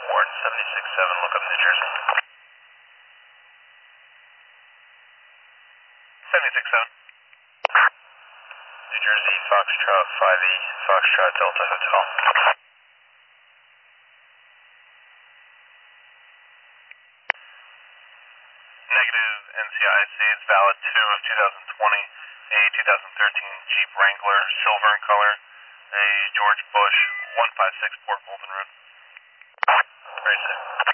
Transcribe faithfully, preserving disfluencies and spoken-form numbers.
Ward seventy-six seven, look up New Jersey. seventy-six seven. New Jersey, Foxtrot five E, Foxtrot Delta Hotel. Negative N C I C, it's valid two of two thousand twenty, a two thousand thirteen Jeep Wrangler, silver in color, a George Bush, one five six Port Bolton Road. Very safe.